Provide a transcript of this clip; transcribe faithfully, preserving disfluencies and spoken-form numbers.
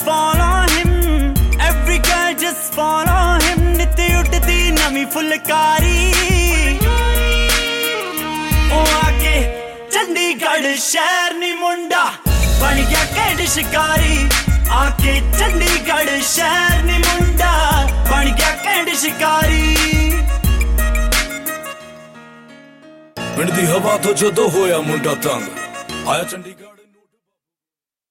just follow him, every girl just follow him. नित्य उठती नवी फुलकारी ओ आके चंडीगढ़ शहर नी मुंडा बन गया कैड शिकारी। आके चंडीगढ़ शहर नी मुंडा बन गया कैड शिकारी। पिंड दी हवा तो जदों होया मुंडा तंग आया चंडीगढ़